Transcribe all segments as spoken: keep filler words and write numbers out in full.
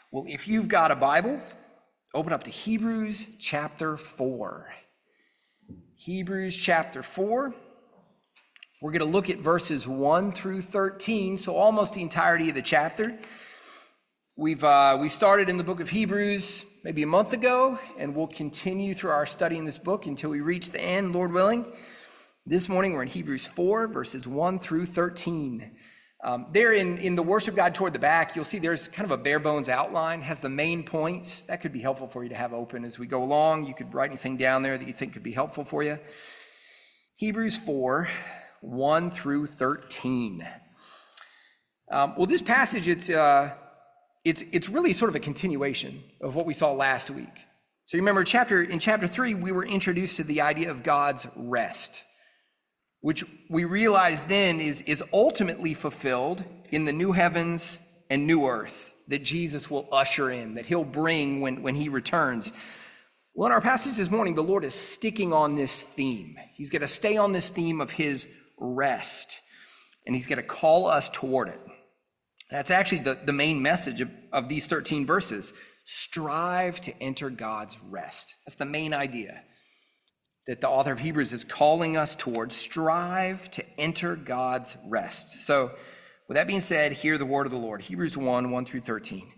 Well, if you've got a Bible, open up to Hebrews chapter four. Hebrews chapter four. We're going to look at verses one through thirteen, so almost the entirety of the chapter. We've uh, we started in the book of Hebrews maybe a month ago, and we'll continue through our study in this book until we reach the end, Lord willing. This morning we're in Hebrews four, verses one through thirteen. Um, there in, in the worship guide toward the back, you'll see there's kind of a bare bones outline, has the main points. That could be helpful for you to have open as we go along. You could write anything down there that you think could be helpful for you. Hebrews four, one through thirteen. Um, well, this passage, it's, uh, it's, it's really sort of a continuation of what we saw last week. So you remember chapter in chapter three, we were introduced to the idea of God's rest, which we realize then is, is ultimately fulfilled in the new heavens and new earth that Jesus will usher in, that he'll bring when, when he returns. Well, in our passage this morning, the Lord is sticking on this theme. He's going to stay on this theme of his rest, and he's going to call us toward it. That's actually the, the main message of, of these thirteen verses. Strive to enter God's rest. That's the main idea that the author of Hebrews is calling us towards. Strive to enter God's rest. So with that being said, hear the word of the Lord. Hebrews one, one through thirteen.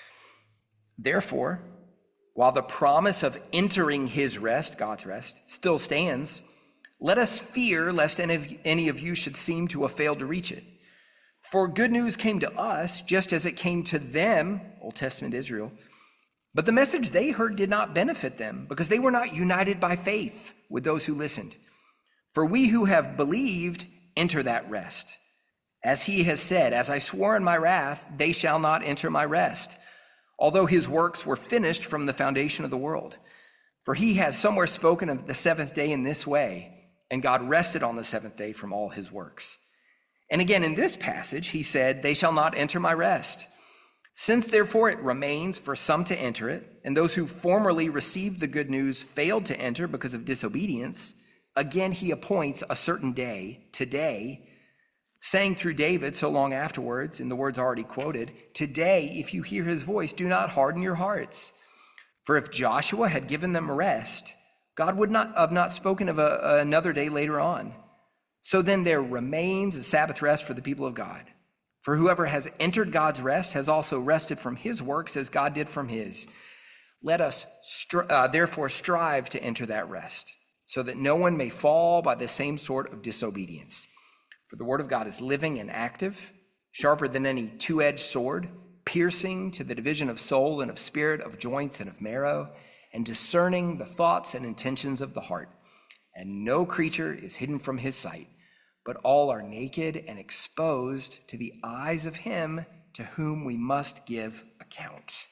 Therefore, while the promise of entering his rest, God's rest, still stands, let us fear lest any of, any of you should seem to have failed to reach it. For good news came to us just as it came to them, Old Testament Israel, but the message they heard did not benefit them because they were not united by faith with those who listened. For we who have believed enter that rest. As he has said, as I swore in my wrath, they shall not enter my rest, although his works were finished from the foundation of the world. For he has somewhere spoken of the seventh day in this way, and God rested on the seventh day from all his works. And again, in this passage, he said, they shall not enter my rest. Since therefore it remains for some to enter it, and those who formerly received the good news failed to enter because of disobedience, again he appoints a certain day, today, saying through David so long afterwards, in the words already quoted, today, if you hear his voice, do not harden your hearts. For if Joshua had given them rest, God would not have not spoken of a, another day later on. So then there remains a Sabbath rest for the people of God. For whoever has entered God's rest has also rested from his works as God did from his. Let us stri- uh, therefore strive to enter that rest, so that no one may fall by the same sort of disobedience. For the word of God is living and active, sharper than any two-edged sword, piercing to the division of soul and of spirit, of joints and of marrow, and discerning the thoughts and intentions of the heart. And no creature is hidden from his sight, but all are naked and exposed to the eyes of him to whom we must give account.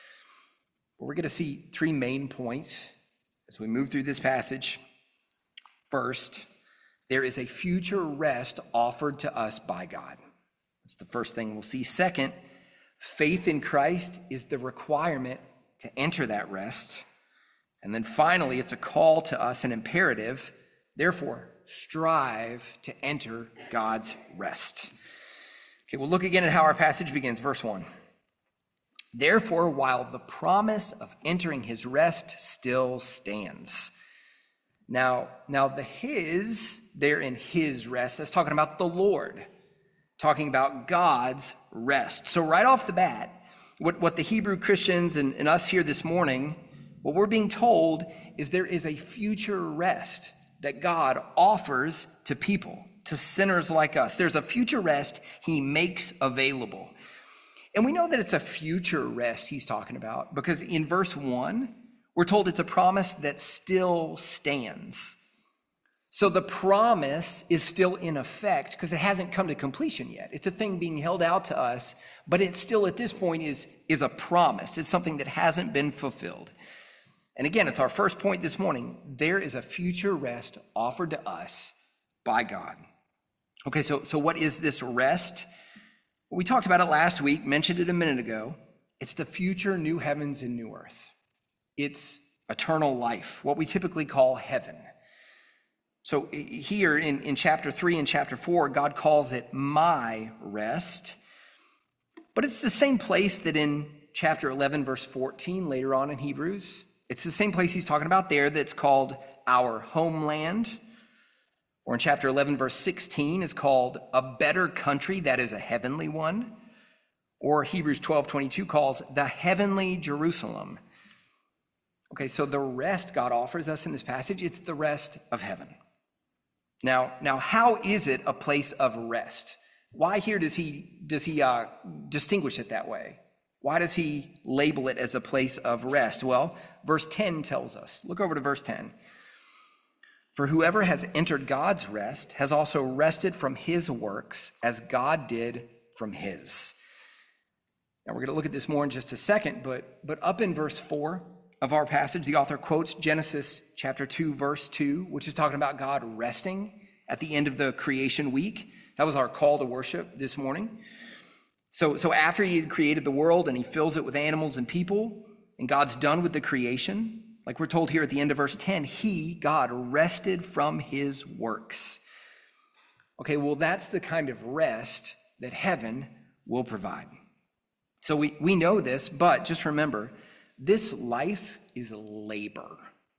We're going to see three main points as we move through this passage. First, there is a future rest offered to us by God. That's the first thing we'll see. Second, faith in Christ is the requirement to enter that rest. And then finally, it's a call to us, an imperative. Therefore, strive to enter God's rest. Okay, we'll look again at how our passage begins. Verse one. Therefore, while the promise of entering his rest still stands. Now, now the his, there in his rest, that's talking about the Lord, talking about God's rest. So right off the bat, what, what the Hebrew Christians and, and us here this morning, what we're being told is there is a future rest that God offers to people, to sinners like us. There's a future rest he makes available. And we know that it's a future rest he's talking about because in verse one, we're told it's a promise that still stands. So the promise is still in effect because it hasn't come to completion yet. It's a thing being held out to us, but it still at this point is, is a promise. It's something that hasn't been fulfilled. And again, it's our first point this morning. There is a future rest offered to us by God. Okay, so, so what is this rest? Well, we talked about it last week, mentioned it a minute ago. It's the future new heavens and new earth. It's eternal life, what we typically call heaven. So here in, in chapter three and chapter four, God calls it my rest. But it's the same place that in chapter eleven, verse fourteen, later on in Hebrews, it's the same place he's talking about there that's called our homeland. Or in chapter eleven, verse sixteen, is called a better country, that is a heavenly one. Or Hebrews twelve twenty-two calls the heavenly Jerusalem. Okay, so the rest God offers us in this passage, it's the rest of heaven. Now, now how is it a place of rest? Why here does he, does he uh, distinguish it that way? Why does he label it as a place of rest? Well, verse ten tells us. Look over to verse ten. For whoever has entered God's rest has also rested from his works as God did from his. Now, we're going to look at this more in just a second, but, but up in verse four of our passage, the author quotes Genesis chapter two, verse two, which is talking about God resting at the end of the creation week. That was our call to worship this morning. So, so after he had created the world and he fills it with animals and people, and God's done with the creation, like we're told here at the end of verse ten, he, God, rested from his works. Okay, well, that's the kind of rest that heaven will provide. So we, we know this, but just remember, this life is labor.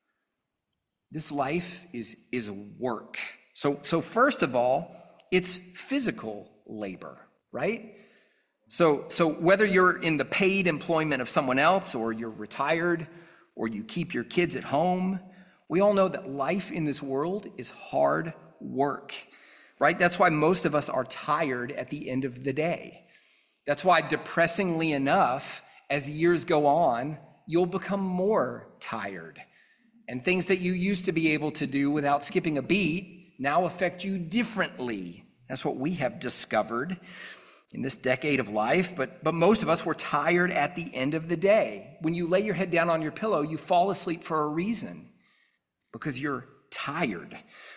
This life is, is work. So, so first of all, it's physical labor, right? So, so whether you're in the paid employment of someone else, or you're retired, or you keep your kids at home, we all know that life in this world is hard work, right? That's why most of us are tired at the end of the day. That's why, depressingly enough, as years go on, you'll become more tired. And things that you used to be able to do without skipping a beat now affect you differently. That's what we have discovered in this decade of life, but, but most of us were tired at the end of the day. When you lay your head down on your pillow, you fall asleep for a reason, because you're tired.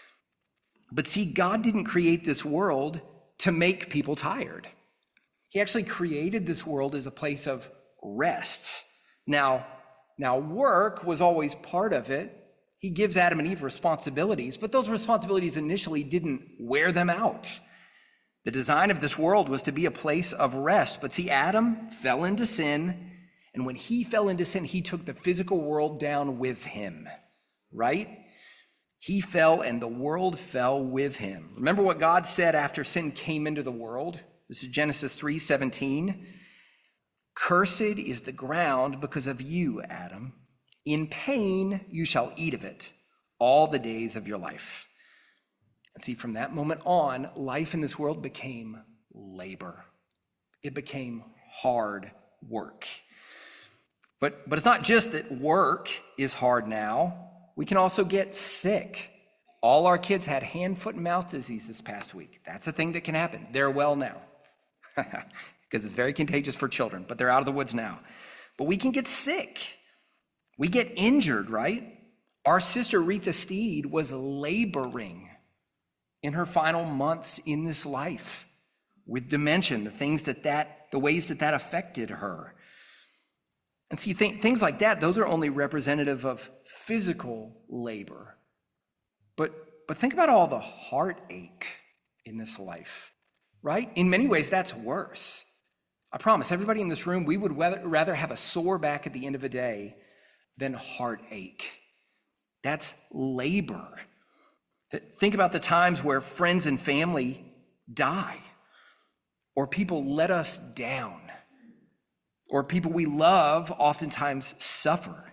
But see, God didn't create this world to make people tired. He actually created this world as a place of rest. Now, now work was always part of it. He gives Adam and Eve responsibilities, but those responsibilities initially didn't wear them out. The design of this world was to be a place of rest. But see, Adam fell into sin, and when he fell into sin, he took the physical world down with him, right? He fell and the world fell with him. Remember what God said after sin came into the world? This is Genesis three seventeen. Cursed is the ground because of you, Adam. In pain you shall eat of it all the days of your life. And see, from that moment on, life in this world became labor. It became hard work. But, but it's not just that work is hard now. We can also get sick. All our kids had hand, foot, and mouth disease this past week. That's a thing that can happen. They're well now, because it's very contagious for children, but they're out of the woods now. But we can get sick. We get injured, right? Our sister Retha Steed was laboring in her final months in this life with dementia, the things that that, the ways that that affected her. And see, th- things like that, those are only representative of physical labor. But, but think about all the heartache in this life, right? In many ways, that's worse. I promise everybody in this room, we would rather have a sore back at the end of a day than heartache. That's labor. Think about the times where friends and family die, or people let us down, or people we love oftentimes suffer.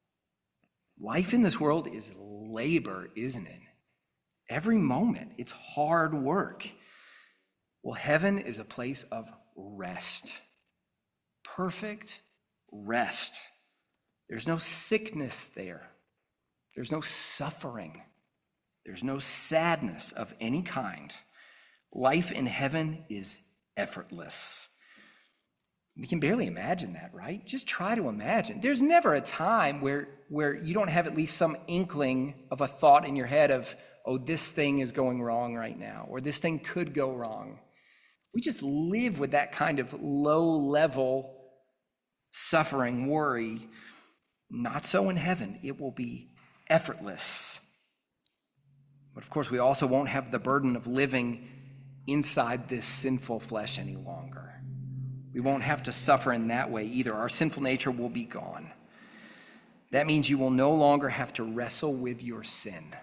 Life in this world is labor, isn't it? Every moment, it's hard work. Well, heaven is a place of rest, perfect rest. There's no sickness there. There's no suffering. There's no sadness of any kind. Life in heaven is effortless. We can barely imagine that, right? Just try to imagine. There's never a time where, where you don't have at least some inkling of a thought in your head of, oh, this thing is going wrong right now, or this thing could go wrong. We just live with that kind of low-level suffering, worry. Not so in heaven. It will be effortless. But of course, we also won't have the burden of living inside this sinful flesh any longer. We won't have to suffer in that way either. Our sinful nature will be gone. That means you will no longer have to wrestle with your sin.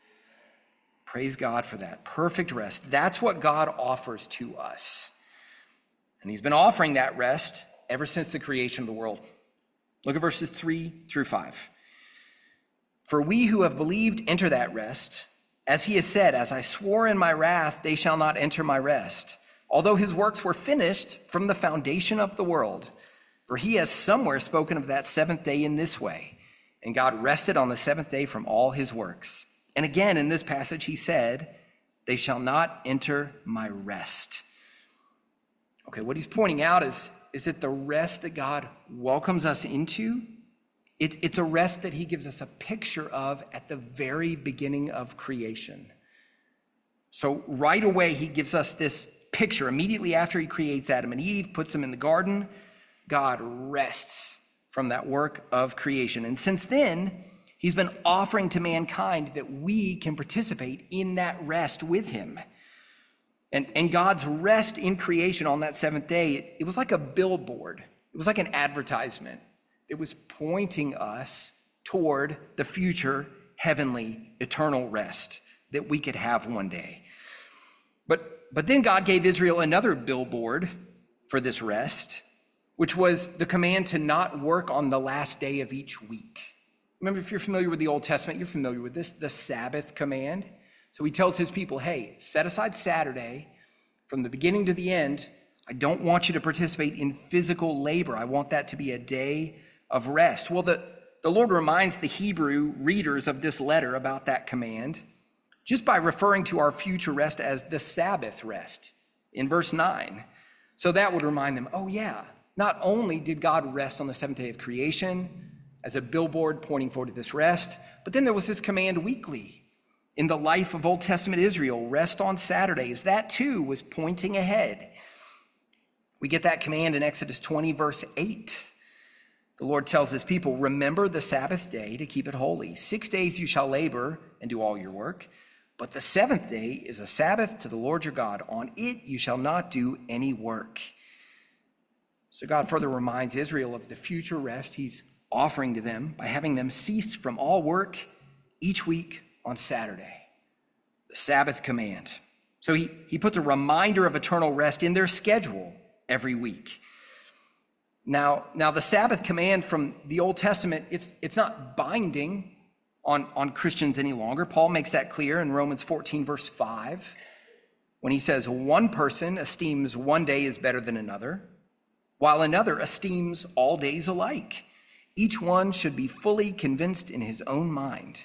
Praise God for that. Perfect rest. That's what God offers to us. And he's been offering that rest ever since the creation of the world. Look at verses three through five. For we who have believed enter that rest, as he has said, as I swore in my wrath, they shall not enter my rest, although his works were finished from the foundation of the world. For he has somewhere spoken of that seventh day in this way, and God rested on the seventh day from all his works. And again, in this passage, he said, they shall not enter my rest. Okay, what he's pointing out is, is that the rest that God welcomes us into, it, it's a rest that he gives us a picture of at the very beginning of creation. So right away, he gives us this picture. Immediately after he creates Adam and Eve, puts them in the garden, God rests from that work of creation. And since then, he's been offering to mankind that we can participate in that rest with him. And, and God's rest in creation on that seventh day, it, it was like a billboard. It was like an advertisement. It was pointing us toward the future heavenly eternal rest that we could have one day. But, but then God gave Israel another billboard for this rest, which was the command to not work on the last day of each week. Remember, if you're familiar with the Old Testament, you're familiar with this, the Sabbath command. So he tells his people, hey, set aside Saturday from the beginning to the end. I don't want you to participate in physical labor. I want that to be a day of rest. Well, the, the Lord reminds the Hebrew readers of this letter about that command just by referring to our future rest as the Sabbath rest in verse nine. So that would remind them, oh yeah, not only did God rest on the seventh day of creation as a billboard pointing forward to this rest, but then there was this command weekly in the life of Old Testament Israel, rest on Saturdays. That too was pointing ahead. We get that command in Exodus twenty, verse eight. The Lord tells his people, remember the Sabbath day to keep it holy. Six days you shall labor and do all your work, but the seventh day is a Sabbath to the Lord your God. On it you shall not do any work. So God further reminds Israel of the future rest he's offering to them by having them cease from all work each week on Saturday, the Sabbath command. So he, he puts a reminder of eternal rest in their schedule every week. Now, now the Sabbath command from the Old Testament, it's, it's not binding on, on Christians any longer. Paul makes that clear in Romans fourteen, verse five, when he says, one person esteems one day as better than another, while another esteems all days alike. Each one should be fully convinced in his own mind.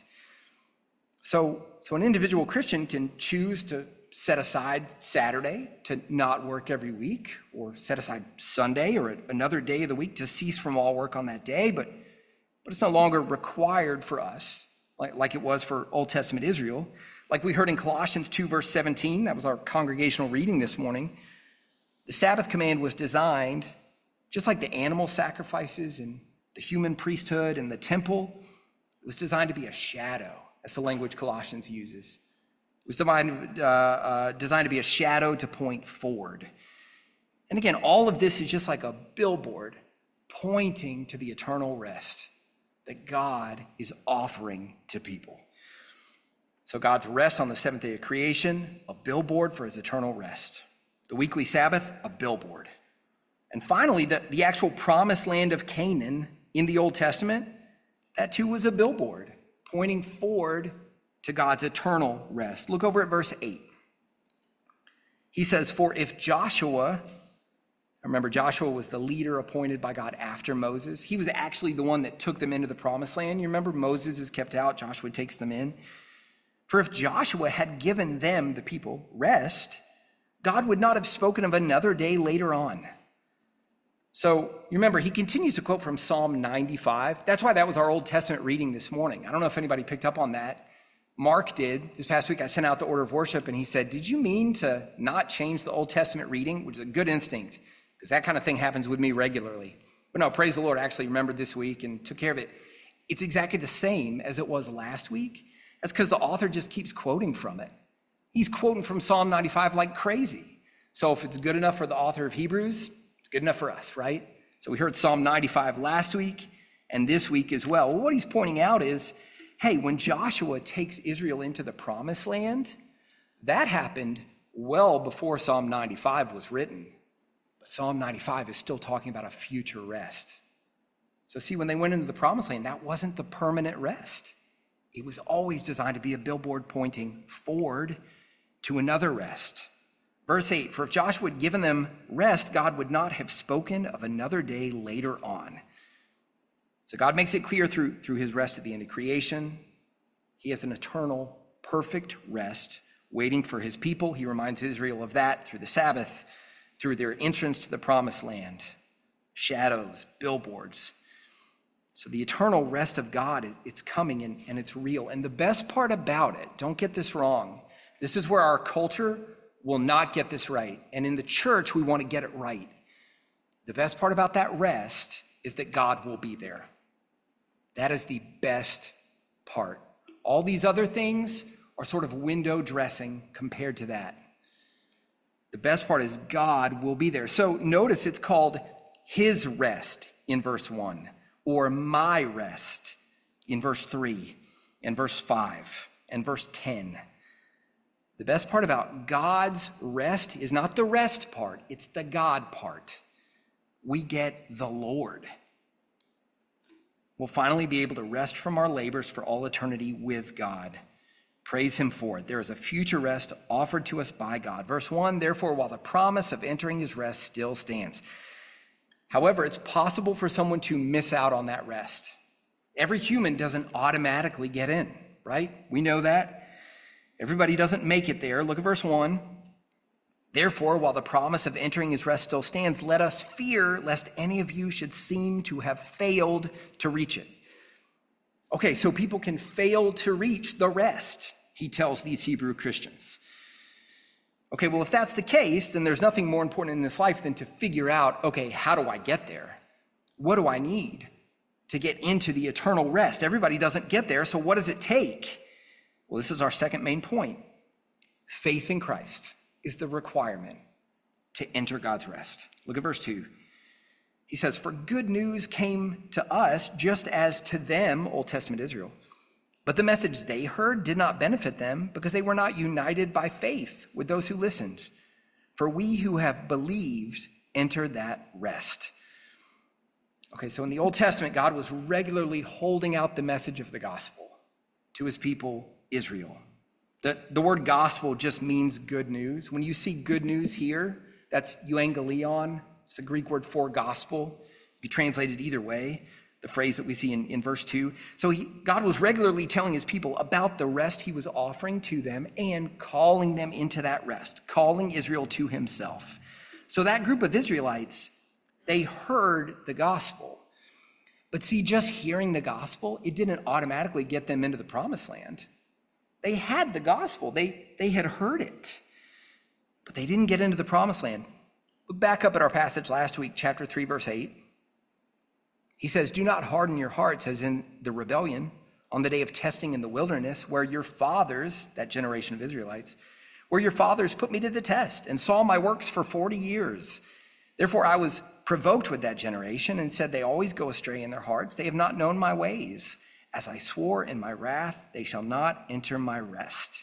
So, so an individual Christian can choose to set aside Saturday to not work every week, or set aside Sunday or another day of the week to cease from all work on that day, but, but it's no longer required for us, like, like it was for Old Testament Israel. Like we heard in Colossians two, verse seventeen, that was our congregational reading this morning. The Sabbath command was designed, just like the animal sacrifices and the human priesthood and the temple, it was designed to be a shadow. That's the language Colossians uses. It was designed, uh, uh, designed to be a shadow to point forward. And again, all of this is just like a billboard pointing to the eternal rest that God is offering to people. So God's rest on the seventh day of creation, a billboard for his eternal rest. The weekly Sabbath, a billboard. And finally, the, the actual promised land of Canaan in the Old Testament, that too was a billboard pointing forward to God's eternal rest. Look over at verse eight. He says, for if Joshua, remember Joshua was the leader appointed by God after Moses. He was actually the one that took them into the promised land. You remember Moses is kept out, Joshua takes them in. For if Joshua had given them, the people, rest, God would not have spoken of another day later on. So you remember, he continues to quote from Psalm ninety-five. That's why that was our Old Testament reading this morning. I don't know if anybody picked up on that. Mark did. This past week, I sent out the order of worship, and he said, did you mean to not change the Old Testament reading? Which is a good instinct, because that kind of thing happens with me regularly. But no, praise the Lord, I actually remembered this week and took care of it. It's exactly the same as it was last week. That's because the author just keeps quoting from it. He's quoting from Psalm ninety-five like crazy. So if it's good enough for the author of Hebrews, it's It's good enough for us, right? So we heard Psalm ninety-five last week and this week as well. Well, what he's pointing out is, hey, when Joshua takes Israel into the promised land, that happened well before Psalm ninety-five was written. But Psalm ninety-five is still talking about a future rest. So see, when they went into the promised land, that wasn't the permanent rest. It was always designed to be a billboard pointing forward to another rest. Verse eight, for if Joshua had given them rest, God would not have spoken of another day later on. So God makes it clear through, through his rest at the end of creation. He has an eternal, perfect rest waiting for his people. He reminds Israel of that through the Sabbath, through their entrance to the promised land, shadows, billboards. So the eternal rest of God, it's coming and, and it's real. And the best part about it, don't get this wrong, this is where our culture will not get this right. And in the church, we want to get it right. The best part about that rest is that God will be there. That is the best part. All these other things are sort of window dressing compared to that. The best part is God will be there. So notice it's called his rest in verse one, or my rest in verse three, and verse five, and verse ten. The best part about God's rest is not the rest part, it's the God part. We get the Lord. We'll finally be able to rest from our labors for all eternity with God. Praise him for it. There is a future rest offered to us by God. Verse one, therefore, while the promise of entering his rest still stands. However, it's possible for someone to miss out on that rest. Every human doesn't automatically get in, right? We know that. Everybody doesn't make it there. Look at verse one. Therefore, while the promise of entering his rest still stands, let us fear lest any of you should seem to have failed to reach it. Okay, so people can fail to reach the rest, he tells these Hebrew Christians. Okay, well, if that's the case, then there's nothing more important in this life than to figure out, okay, how do I get there? What do I need to get into the eternal rest? Everybody doesn't get there, so what does it take? Well, this is our second main point. Faith in Christ is the requirement to enter God's rest. Look at verse two. He says, for good news came to us just as to them, Old Testament Israel. But the message they heard did not benefit them because they were not united by faith with those who listened. For we who have believed enter that rest. Okay, so in the Old Testament, God was regularly holding out the message of the gospel to his people, Israel. The, the word gospel just means good news. When you see good news here, that's euangelion. It's the Greek word for gospel. It can be translated either way, the phrase that we see in, in verse two. So he, God was regularly telling his people about the rest he was offering to them and calling them into that rest, calling Israel to himself. So that group of Israelites, they heard the gospel. But see, just hearing the gospel, it didn't automatically get them into the promised land. They had the gospel. They, they had heard it, but they didn't get into the promised land. Look back up at our passage last week, chapter three, verse eight. He says, do not harden your hearts as in the rebellion on the day of testing in the wilderness, where your fathers, that generation of Israelites, where your fathers put me to the test and saw my works for forty years. Therefore, I was provoked with that generation and said, they always go astray in their hearts. They have not known my ways. As I swore in my wrath, they shall not enter my rest.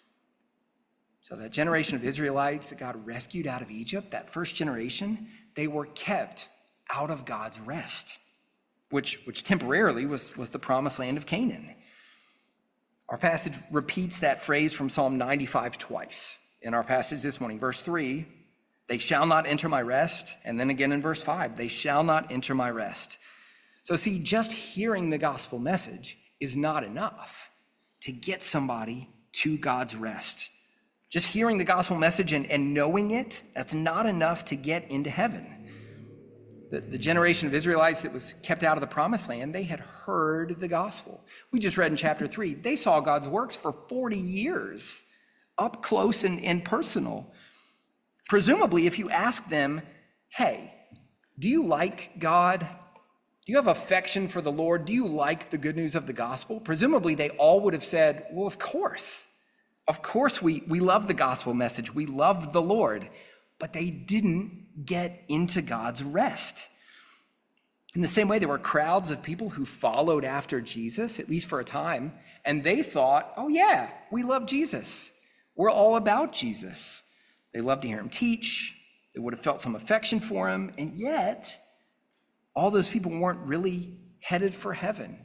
So that generation of Israelites that God rescued out of Egypt, that first generation, they were kept out of God's rest, which, which temporarily was, was the promised land of Canaan. Our passage repeats that phrase from Psalm ninety-five twice. In our passage this morning, verse three, they shall not enter my rest. And then again in verse five, they shall not enter my rest. So see, just hearing the gospel message is not enough to get somebody to God's rest. Just hearing the gospel message and, and knowing it, that's not enough to get into heaven. The, the generation of Israelites that was kept out of the promised land, they had heard the gospel. We just read in chapter three, they saw God's works for forty years, up close and, and personal. Presumably, if you ask them, hey, do you like God? Do you have affection for the Lord? Do you like the good news of the gospel? Presumably, they all would have said, well, of course. Of course, we, we love the gospel message. We love the Lord. but they didn't get into God's rest. In the same way, there were crowds of people who followed after Jesus, at least for a time, and they thought, oh yeah, we love Jesus. We're all about Jesus. They loved to hear him teach. They would have felt some affection for him, and yet all those people weren't really headed for heaven.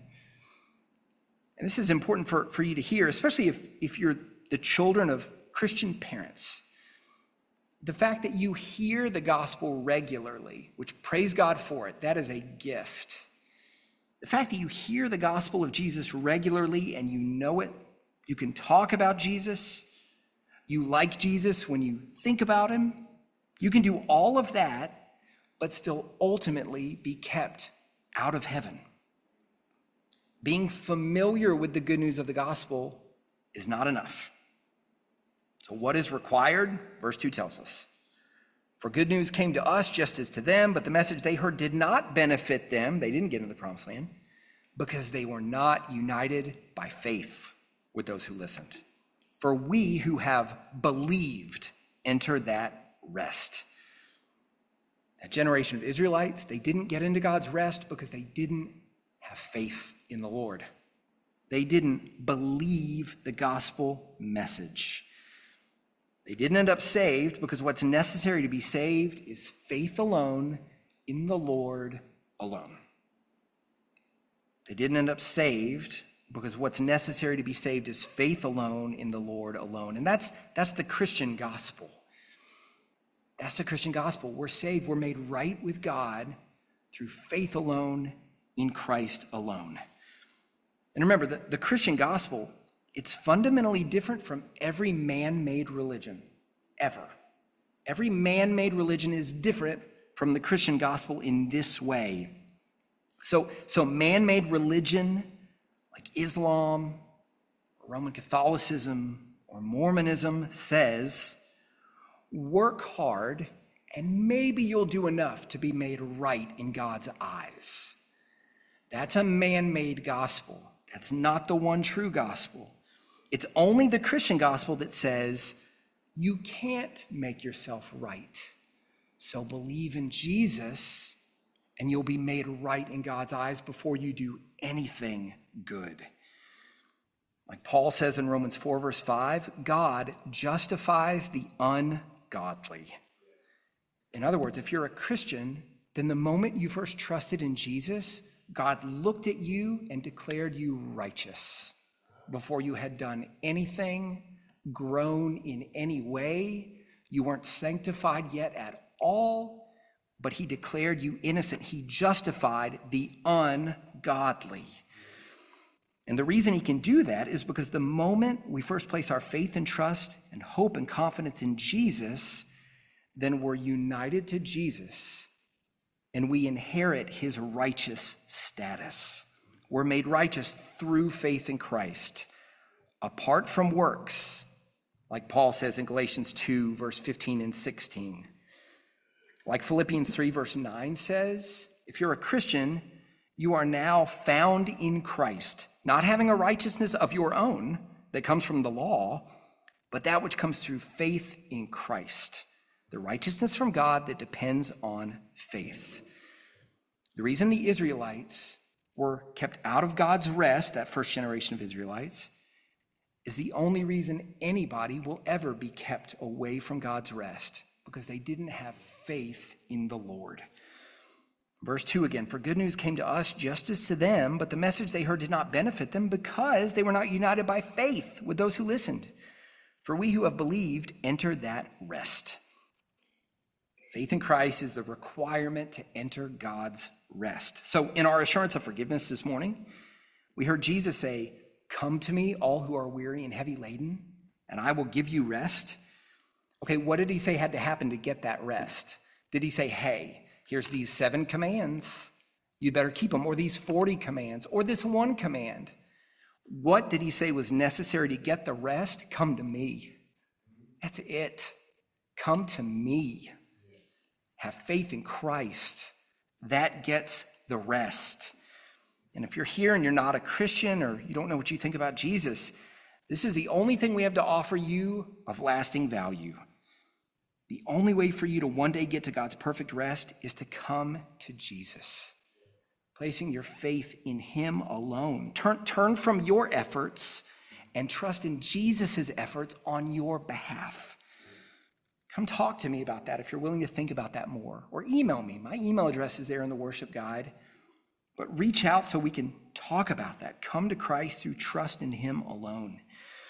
And this is important for, for you to hear, especially if, if you're the children of Christian parents. The fact that you hear the gospel regularly, which praise God for it, that is a gift. The fact that you hear the gospel of Jesus regularly and you know it, you can talk about Jesus, you like Jesus when you think about him, you can do all of that, but still ultimately be kept out of heaven. Being familiar with the good news of the gospel is not enough. So what is required? Verse two tells us. For good news came to us just as to them, but the message they heard did not benefit them. They didn't get into the promised land because they were not united by faith with those who listened. For we who have believed enter that rest. That generation of Israelites, they didn't get into God's rest because they didn't have faith in the Lord. They didn't believe the gospel message. They didn't end up saved because what's necessary to be saved is faith alone in the Lord alone. They didn't end up saved because what's necessary to be saved is faith alone in the Lord alone. And that's that's the Christian gospel. That's the Christian gospel. We're saved, we're made right with God through faith alone in Christ alone. And remember, the, the Christian gospel, it's fundamentally different from every man-made religion, ever. Every man-made religion is different from the Christian gospel in this way. So, so man-made religion, like Islam, or Roman Catholicism, or Mormonism, says, work hard, and maybe you'll do enough to be made right in God's eyes. That's a man-made gospel. That's not the one true gospel. It's only the Christian gospel that says you can't make yourself right. So believe in Jesus and you'll be made right in God's eyes before you do anything good. Like Paul says in Romans four, verse five, God justifies the ungodly. In other words, if you're a Christian, then the moment you first trusted in Jesus, God looked at you and declared you righteous before you had done anything, grown in any way. You weren't sanctified yet at all, but he declared you innocent. He justified the ungodly. And the reason he can do that is because the moment we first place our faith and trust and hope and confidence in Jesus, then we're united to Jesus and we inherit his righteous status. We're made righteous through faith in Christ, apart from works, like Paul says in Galatians two, verse fifteen and sixteen. Like Philippians three, verse nine says, if you're a Christian, you are now found in Christ, not having a righteousness of your own that comes from the law, but that which comes through faith in Christ, the righteousness from God that depends on faith. The reason the Israelites were kept out of God's rest, that first generation of Israelites, is the only reason anybody will ever be kept away from God's rest, because they didn't have faith in the Lord. Verse two again, for good news came to us just as to them, but the message they heard did not benefit them because they were not united by faith with those who listened. For we who have believed entered that rest. Faith in Christ is the requirement to enter God's rest. So in our assurance of forgiveness this morning, we heard Jesus say, come to me, all who are weary and heavy laden, and I will give you rest. Okay, what did he say had to happen to get that rest? Did he say, hey, here's these seven commands, you better keep them, or these forty commands, or this one command? What did he say was necessary to get the rest? Come to me. That's it. Come to me. Have faith in Christ. That gets the rest. And if you're here and you're not a Christian or you don't know what you think about Jesus, this is the only thing we have to offer you of lasting value. The only way for you to one day get to God's perfect rest is to come to Jesus, placing your faith in him alone. Turn, turn from your efforts and trust in Jesus' efforts on your behalf. Come talk to me about that if you're willing to think about that more, or email me. My email address is there in the worship guide. But reach out so we can talk about that. Come to Christ through trust in him alone.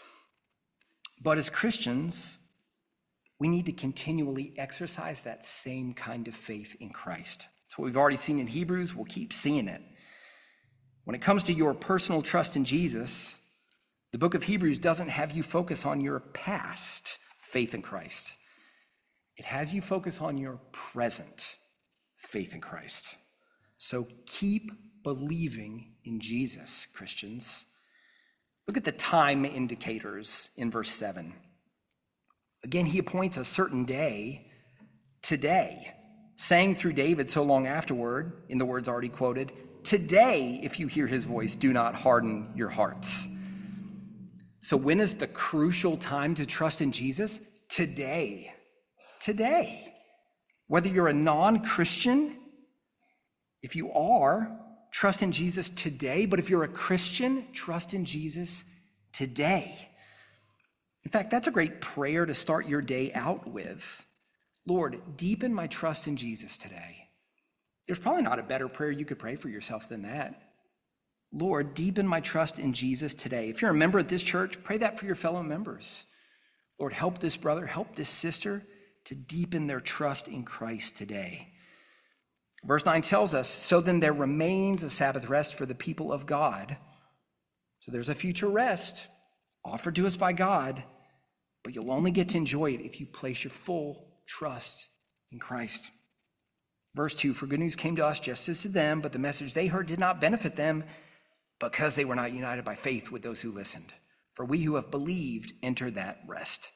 But as Christians, we need to continually exercise that same kind of faith in Christ. It's what we've already seen in Hebrews. We'll keep seeing it. When it comes to your personal trust in Jesus, the book of Hebrews doesn't have you focus on your past faith in Christ. It has you focus on your present faith in Christ. So keep believing in Jesus, Christians. Look at the time indicators in verse seven. Again, he appoints a certain day, today, saying through David so long afterward, in the words already quoted, today, if you hear his voice, do not harden your hearts. So when is the crucial time to trust in Jesus? Today. Today. Whether you're a non-Christian, if you are, trust in Jesus today. But if you're a Christian, trust in Jesus today. In fact, that's a great prayer to start your day out with. Lord, deepen my trust in Jesus today. There's probably not a better prayer you could pray for yourself than that. Lord, deepen my trust in Jesus today. If you're a member at this church, pray that for your fellow members. Lord, help this brother, help this sister to deepen their trust in Christ today. Verse nine tells us, so then there remains a Sabbath rest for the people of God. So there's a future rest offered to us by God, but you'll only get to enjoy it if you place your full trust in Christ. Verse two, for good news came to us just as to them, but the message they heard did not benefit them because they were not united by faith with those who listened. For we who have believed enter that rest.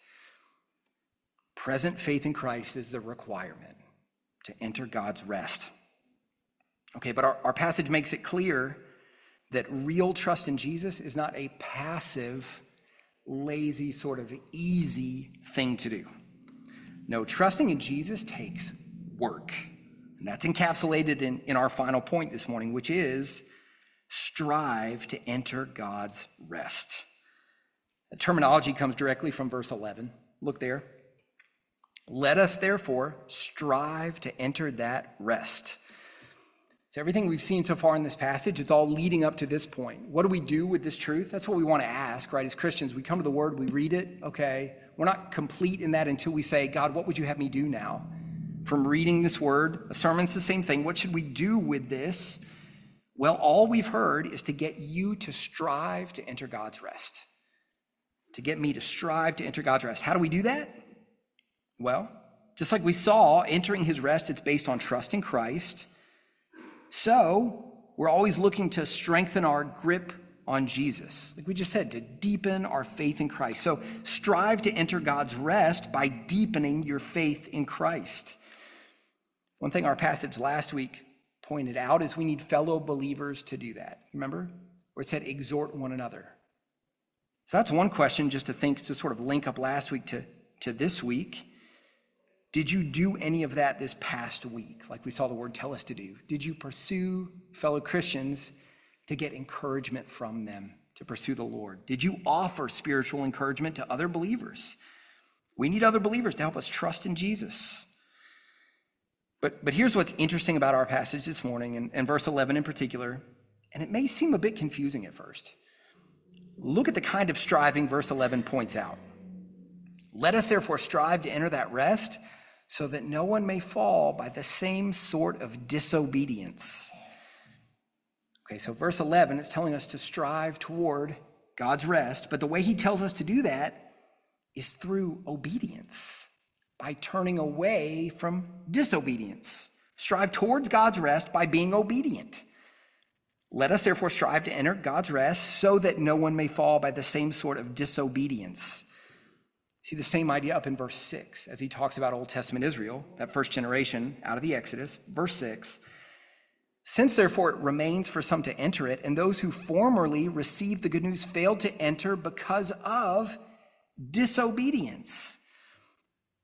Present faith in Christ is the requirement to enter God's rest. Okay, but our, our passage makes it clear that real trust in Jesus is not a passive, lazy, sort of easy thing to do. No, trusting in Jesus takes work. And that's encapsulated in, in our final point this morning, which is strive to enter God's rest. The terminology comes directly from verse eleven. Look there. Let us therefore strive to enter that rest. So everything we've seen so far in this passage, it's all leading up to this point. What do we do with this truth? That's what we want to ask, right? As Christians, we come to the word, we read it, okay. We're not complete in that until we say, God, what would you have me do now? From reading this word, a sermon's the same thing. What should we do with this? Well, all we've heard is to get you to strive to enter God's rest. To get me to strive to enter God's rest. How do we do that? Well, just like we saw, entering his rest, it's based on trust in Christ. So we're always looking to strengthen our grip on Jesus. Like we just said, to deepen our faith in Christ. So strive to enter God's rest by deepening your faith in Christ. One thing our passage last week pointed out is we need fellow believers to do that. Remember? Where it said, exhort one another. So that's one question just to think, to sort of link up last week to, to this week. Did you do any of that this past week, like we saw the word tell us to do? Did you pursue fellow Christians to get encouragement from them to pursue the Lord? Did you offer spiritual encouragement to other believers? We need other believers to help us trust in Jesus. But, but here's what's interesting about our passage this morning, and, and verse eleven in particular, and it may seem a bit confusing at first. Look at the kind of striving verse eleven points out. Let us therefore strive to enter that rest, so that no one may fall by the same sort of disobedience. Okay, so verse eleven is telling us to strive toward God's rest, but the way he tells us to do that is through obedience, by turning away from disobedience. Strive towards God's rest by being obedient. Let us therefore strive to enter God's rest so that no one may fall by the same sort of disobedience. See the same idea up in verse six as he talks about Old Testament Israel, that first generation out of the Exodus. Verse six, since therefore it remains for some to enter it, and those who formerly received the good news failed to enter because of disobedience.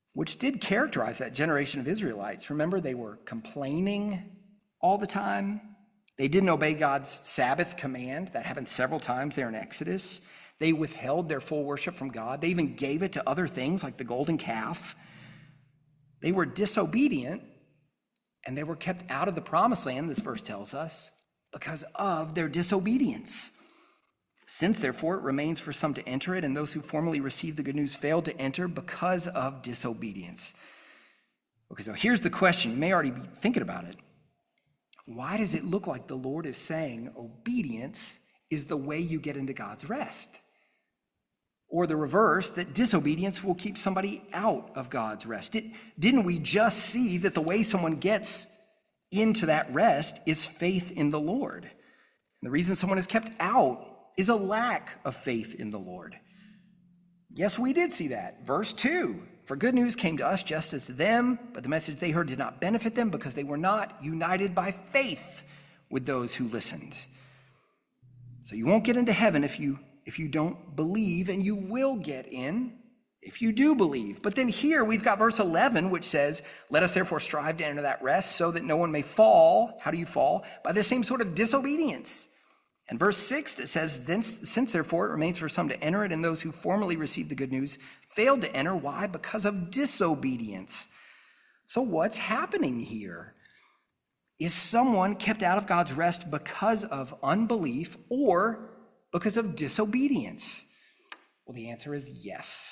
which did characterize that generation of Israelites. Remember, they were complaining all the time. They didn't obey God's Sabbath command. That happened several times there in Exodus. They withheld their full worship from God. They even gave it to other things like the golden calf. They were disobedient, and they were kept out of the promised land, this verse tells us, because of their disobedience. Since, therefore, it remains for some to enter it, and those who formerly received the good news failed to enter because of disobedience. Okay, so here's the question. You may already be thinking about it. Why does it look like the Lord is saying obedience is the way you get into God's rest? Or the reverse, that disobedience will keep somebody out of God's rest? It, didn't we just see that the way someone gets into that rest is faith in the Lord? And the reason someone is kept out is a lack of faith in the Lord. Yes, we did see that. Verse two, for good news came to us just as to them, but the message they heard did not benefit them because they were not united by faith with those who listened. So you won't get into heaven if you if you don't believe, and you will get in if you do believe. But then here we've got verse eleven, which says, let us therefore strive to enter that rest so that no one may fall. How do you fall? By the same sort of disobedience. And verse six that says, then, since therefore it remains for some to enter it, and those who formerly received the good news failed to enter. Why? Because of disobedience. So what's happening here? Is someone kept out of God's rest because of unbelief or because of disobedience? Well, the answer is yes.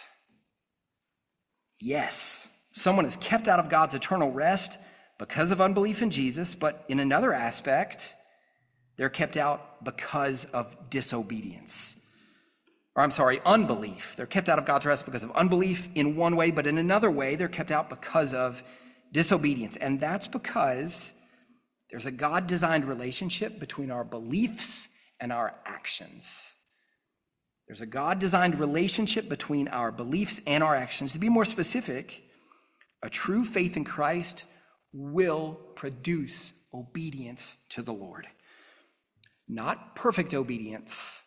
Yes. Someone is kept out of God's eternal rest because of unbelief in Jesus, but in another aspect, they're kept out because of disobedience. Or I'm sorry, unbelief. They're kept out of God's rest because of unbelief in one way, but in another way, they're kept out because of disobedience. And that's because there's a God-designed relationship between our beliefs and our actions. There's a God-designed relationship between our beliefs and our actions. To be more specific, a true faith in Christ will produce obedience to the Lord. Not perfect obedience,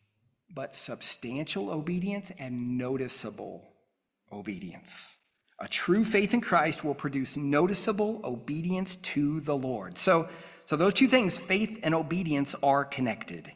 but substantial obedience and noticeable obedience. A true faith in Christ will produce noticeable obedience to the Lord. So, so those two things, faith and obedience, are connected.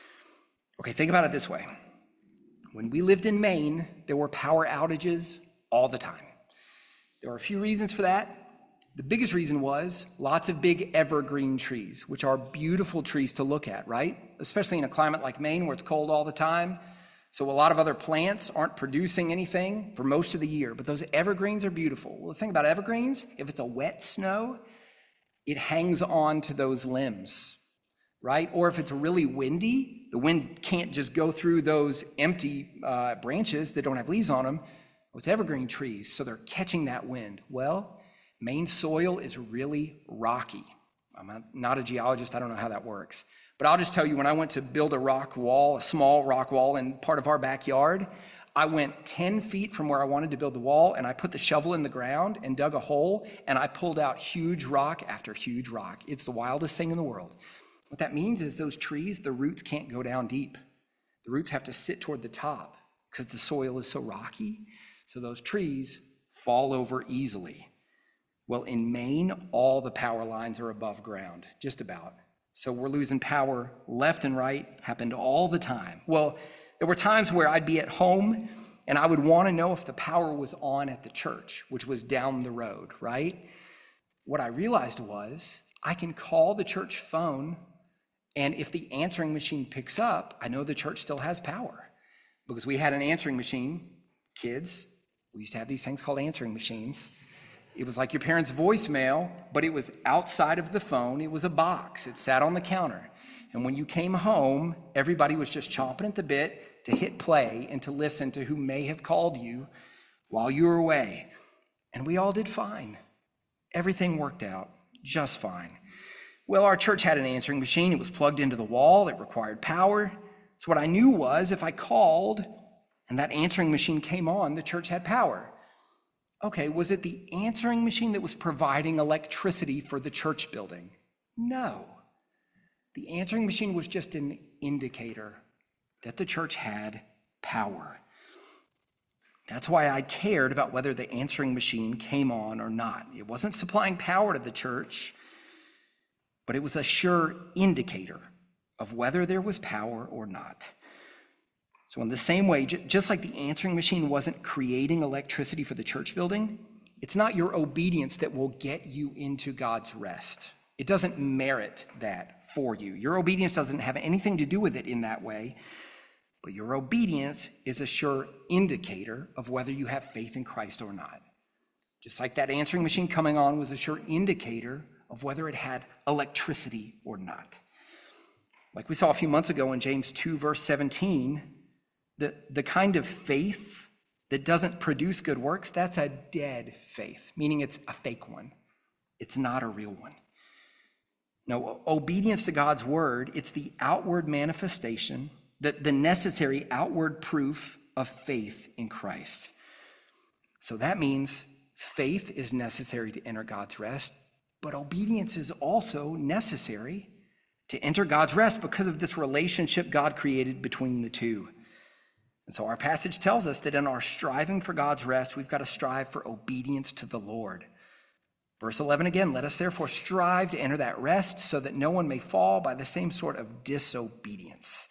Okay, think about it this way. When we lived in Maine, there were power outages all the time. There were a few reasons for that. The biggest reason was lots of big evergreen trees, which are beautiful trees to look at, right? Especially in a climate like Maine where it's cold all the time. So a lot of other plants aren't producing anything for most of the year, but those evergreens are beautiful. Well, the thing about evergreens, if it's a wet snow, it hangs on to those limbs, right? Or if it's really windy, the wind can't just go through those empty uh, branches that don't have leaves on them. Well, it's evergreen trees, so they're catching that wind. Well, Maine soil is really rocky. I'm not a geologist, I don't know how that works. But I'll just tell you, when I went to build a rock wall, a small rock wall in part of our backyard, I went ten feet from where I wanted to build the wall, and I put the shovel in the ground and dug a hole, and I pulled out huge rock after huge rock. It's the wildest thing in the world. What that means is those trees, the roots can't go down deep. The roots have to sit toward the top because the soil is so rocky. So those trees fall over easily. Well, in Maine, all the power lines are above ground, just about. So we're losing power left and right, happened all the time. Well, there were times where I'd be at home and I would want to know if the power was on at the church, which was down the road, right? What I realized was I can call the church phone, and if the answering machine picks up, I know the church still has power. Because we had an answering machine, kids, we used to have these things called answering machines. It was like your parents' voicemail, but it was outside of the phone. It was a box. It sat on the counter. And when you came home, everybody was just chomping at the bit to hit play and to listen to who may have called you while you were away. And we all did fine. Everything worked out just fine. Well, our church had an answering machine. It was plugged into the wall. It required power. So what I knew was if I called and that answering machine came on, the church had power. Okay, was it the answering machine that was providing electricity for the church building? No. The answering machine was just an indicator that the church had power. That's why I cared about whether the answering machine came on or not. It wasn't supplying power to the church, but it was a sure indicator of whether there was power or not. So in the same way, just like the answering machine wasn't creating electricity for the church building, it's not your obedience that will get you into God's rest. It doesn't merit that for you. Your obedience doesn't have anything to do with it in that way, but your obedience is a sure indicator of whether you have faith in Christ or not. Just like that answering machine coming on was a sure indicator of whether it had electricity or not. Like we saw a few months ago in James two, verse seventeen, the, the kind of faith that doesn't produce good works, that's a dead faith, meaning it's a fake one. It's not a real one. No, obedience to God's word, it's the outward manifestation, the, the necessary outward proof of faith in Christ. So that means faith is necessary to enter God's rest, but obedience is also necessary to enter God's rest because of this relationship God created between the two. And so our passage tells us that in our striving for God's rest, we've got to strive for obedience to the Lord. Verse eleven again, let us therefore strive to enter that rest so that no one may fall by the same sort of disobedience.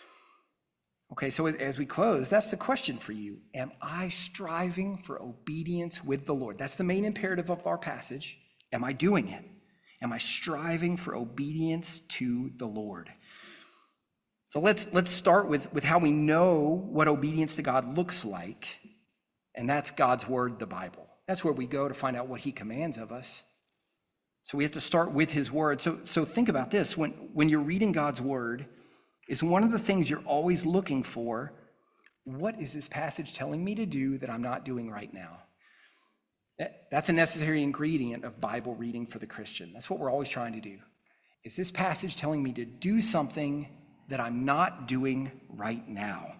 Okay, so as we close, that's the question for you. Am I striving for obedience with the Lord? That's the main imperative of our passage. Am I doing it? Am I striving for obedience to the Lord? So let's let's start with, with how we know what obedience to God looks like, and that's God's word, the Bible. That's where we go to find out what he commands of us. So we have to start with his word. So, so think about this. When, when you're reading God's word, is one of the things you're always looking for, what is this passage telling me to do that I'm not doing right now? That's a necessary ingredient of Bible reading for the Christian. That's what we're always trying to do. Is this passage telling me to do something that I'm not doing right now?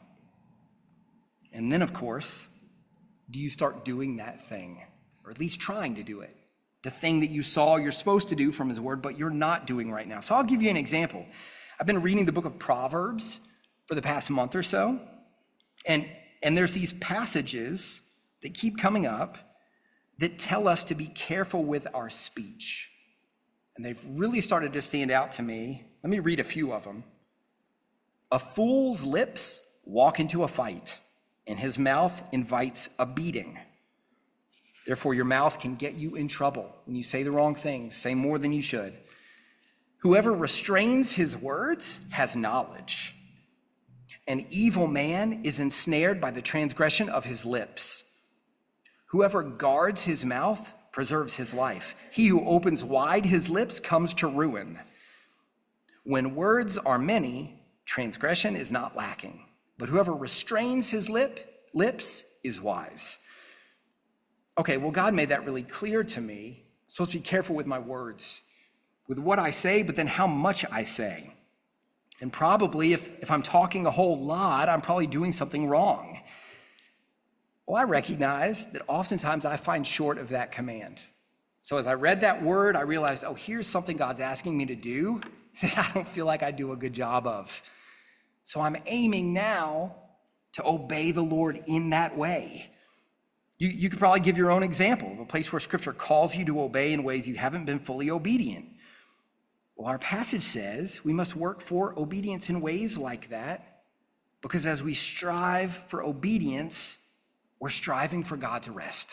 And then, of course, do you start doing that thing, or at least trying to do it? The thing that you saw you're supposed to do from his word, but you're not doing right now. So I'll give you an example. I've been reading the book of Proverbs for the past month or so, and, and there's these passages that keep coming up that tell us to be careful with our speech. And they've really started to stand out to me. Let me read a few of them. A fool's lips walk into a fight, and his mouth invites a beating. Therefore, your mouth can get you in trouble when you say the wrong things, say more than you should. Whoever restrains his words has knowledge. An evil man is ensnared by the transgression of his lips. Whoever guards his mouth preserves his life. He who opens wide his lips comes to ruin. When words are many, transgression is not lacking, but whoever restrains his lip, lips is wise. Okay, well, God made that really clear to me. I'm supposed to be careful with my words, with what I say, but then how much I say. And probably if, if I'm talking a whole lot, I'm probably doing something wrong. Well, I recognize that oftentimes I find short of that command. So as I read that word, I realized, oh, here's something God's asking me to do that I don't feel like I do a good job of. So I'm aiming now to obey the Lord in that way. You, you could probably give your own example of a place where Scripture calls you to obey in ways you haven't been fully obedient. Well, our passage says we must work for obedience in ways like that, because as we strive for obedience, we're striving for God's rest.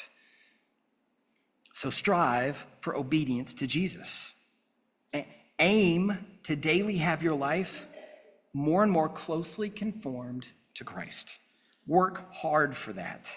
So strive for obedience to Jesus. Aim to daily have your life more and more closely conformed to Christ. Work hard for that.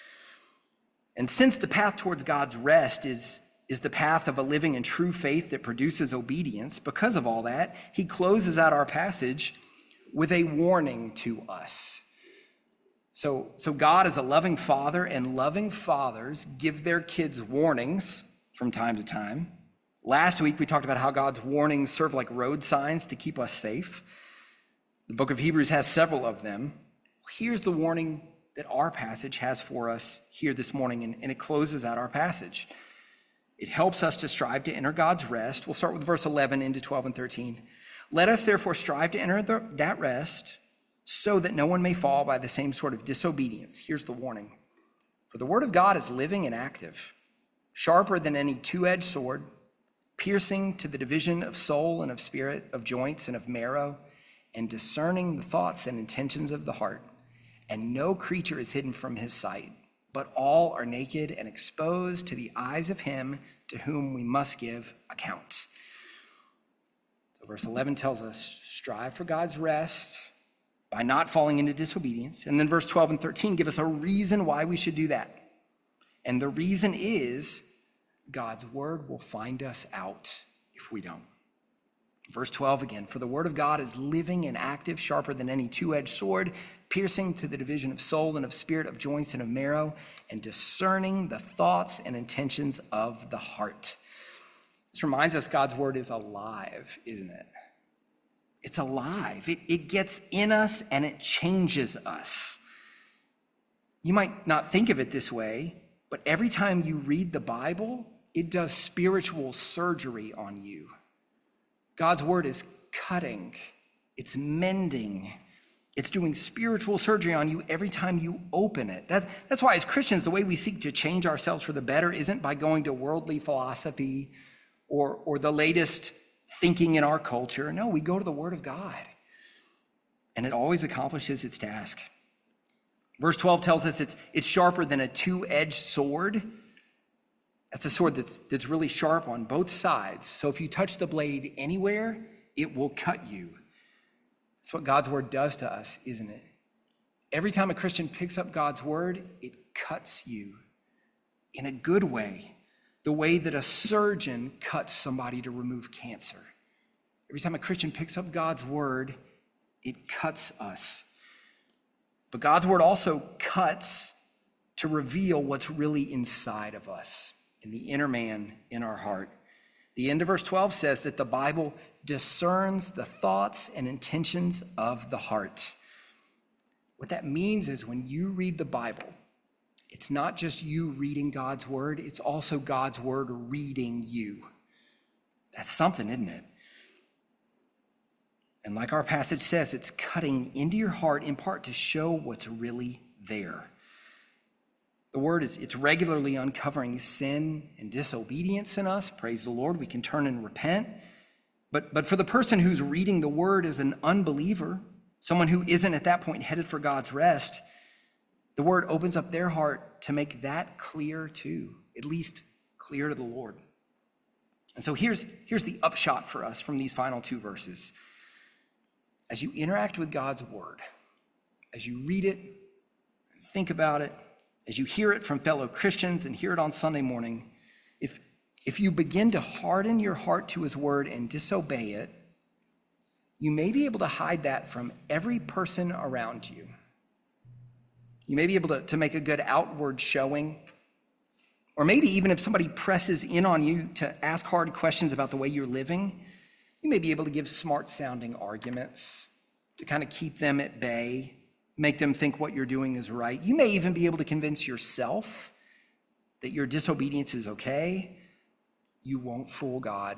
And since the path towards God's rest is, is the path of a living in true faith that produces obedience, because of all that, he closes out our passage with a warning to us. So, so God is a loving father, and loving fathers give their kids warnings from time to time. Last week, we talked about how God's warnings serve like road signs to keep us safe. The book of Hebrews has several of them. Here's the warning that our passage has for us here this morning, and, and it closes out our passage. It helps us to strive to enter God's rest. We'll start with verse eleven into twelve and thirteen. Let us therefore strive to enter the, that rest, so that no one may fall by the same sort of disobedience. Here's the warning. For the word of God is living and active, sharper than any two-edged sword, piercing to the division of soul and of spirit, of joints and of marrow, and discerning the thoughts and intentions of the heart. And no creature is hidden from his sight, but all are naked and exposed to the eyes of him to whom we must give account. So verse eleven tells us, strive for God's rest by not falling into disobedience. And then verse twelve and thirteen give us a reason why we should do that. And the reason is God's word will find us out if we don't. Verse twelve again, for the word of God is living and active, sharper than any two-edged sword, piercing to the division of soul and of spirit, of joints and of marrow, and discerning the thoughts and intentions of the heart. This reminds us God's word is alive, isn't it? It's alive. It, it gets in us and it changes us. You might not think of it this way, but every time you read the Bible, it does spiritual surgery on you. God's word is cutting, it's mending, it's doing spiritual surgery on you every time you open it. That's, that's why as Christians, the way we seek to change ourselves for the better isn't by going to worldly philosophy or, or the latest thinking in our culture. No, we go to the word of God, and it always accomplishes its task. Verse twelve tells us it's, it's sharper than a two-edged sword. That's a sword that's, that's really sharp on both sides. So if you touch the blade anywhere, it will cut you. That's what God's word does to us, isn't it? Every time a Christian picks up God's word, it cuts you in a good way, the way that a surgeon cuts somebody to remove cancer. Every time a Christian picks up God's word, it cuts us. But God's word also cuts to reveal what's really inside of us, in the inner man in our heart. The end of verse twelve says that the Bible discerns the thoughts and intentions of the heart. What that means is when you read the Bible, it's not just you reading God's word, it's also God's word reading you. That's something, isn't it? And like our passage says, it's cutting into your heart in part to show what's really there. The word is, it's regularly uncovering sin and disobedience in us. Praise the Lord, we can turn and repent. But, but for the person who's reading the word as an unbeliever, someone who isn't at that point headed for God's rest, the word opens up their heart to make that clear too, at least clear to the Lord. And so here's, here's the upshot for us from these final two verses. As you interact with God's word, as you read it, think about it, as you hear it from fellow Christians and hear it on Sunday morning, if, if you begin to harden your heart to his word and disobey it, you may be able to hide that from every person around you. You may be able to, to make a good outward showing, or maybe even if somebody presses in on you to ask hard questions about the way you're living, you may be able to give smart-sounding arguments to kind of keep them at bay, make them think what you're doing is right. You may even be able to convince yourself that your disobedience is okay. You won't fool God.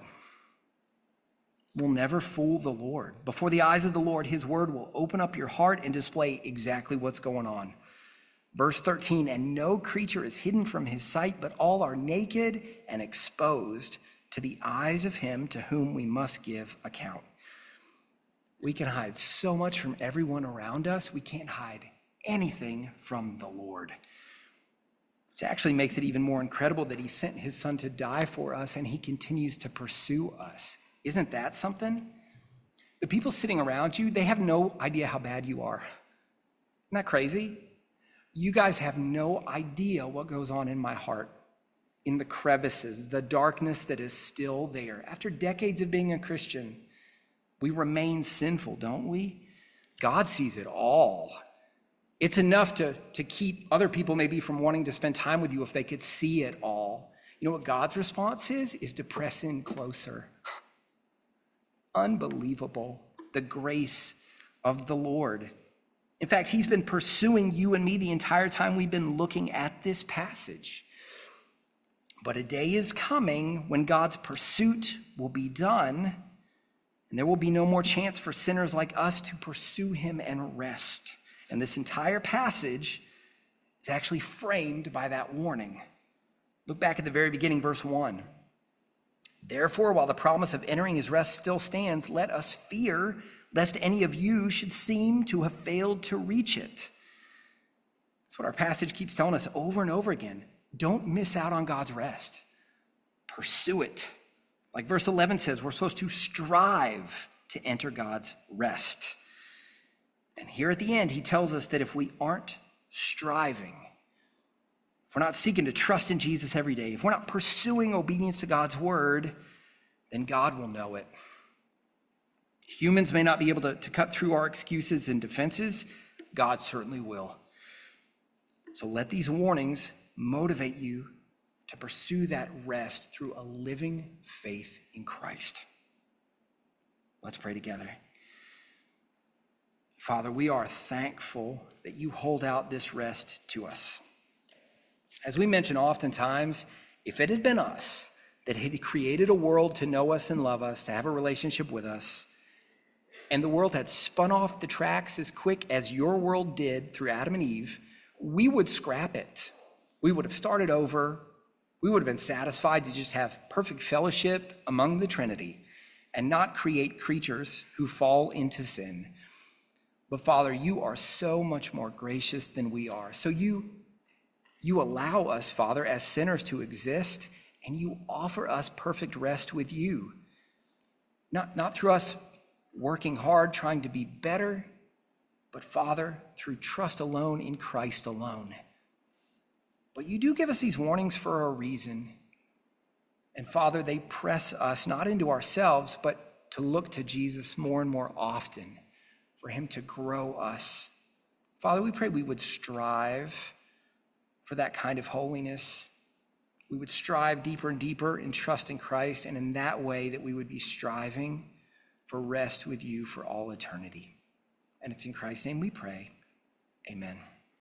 We'll never fool the Lord. Before the eyes of the Lord, his word will open up your heart and display exactly what's going on. Verse thirteen, and no creature is hidden from his sight, but all are naked and exposed to the eyes of him to whom we must give account. We can hide so much from everyone around us. We can't hide anything from the Lord. Which actually makes it even more incredible that he sent his son to die for us and he continues to pursue us. Isn't that something? The people sitting around you, they have no idea how bad you are. Isn't that crazy? You guys have no idea what goes on in my heart, in the crevices, the darkness that is still there. After decades of being a Christian, we remain sinful, don't we? God sees it all. It's enough to, to keep other people maybe from wanting to spend time with you if they could see it all. You know what God's response is? Is to press in closer. Unbelievable, the grace of the Lord. In fact, he's been pursuing you and me the entire time we've been looking at this passage. But a day is coming when God's pursuit will be done, and there will be no more chance for sinners like us to pursue him and rest. And this entire passage is actually framed by that warning. Look back at the very beginning, verse one. Therefore, while the promise of entering his rest still stands, let us fear lest any of you should seem to have failed to reach it. That's what our passage keeps telling us over and over again. Don't miss out on God's rest. Pursue it. Like verse eleven says, we're supposed to strive to enter God's rest. And here at the end, he tells us that if we aren't striving, if we're not seeking to trust in Jesus every day, if we're not pursuing obedience to God's word, then God will know it. Humans may not be able to, to cut through our excuses and defenses. God certainly will. So let these warnings motivate you to pursue that rest through a living faith in Christ. Let's pray together. Father, we are thankful that you hold out this rest to us. As we mention oftentimes, if it had been us that had created a world to know us and love us, to have a relationship with us, and the world had spun off the tracks as quick as your world did through Adam and Eve, we would scrap it. We would have started over. We would have been satisfied to just have perfect fellowship among the Trinity and not create creatures who fall into sin. But Father, you are so much more gracious than we are. So you, you allow us, Father, as sinners to exist, and you offer us perfect rest with you. Not, not through us working hard, trying to be better, but Father, through trust alone in Christ alone. But you do give us these warnings for a reason. And Father, they press us not into ourselves, but to look to Jesus more and more often, for him to grow us. Father, we pray we would strive for that kind of holiness. We would strive deeper and deeper in trust in Christ, and in that way that we would be striving for rest with you for all eternity. And it's in Christ's name we pray. Amen.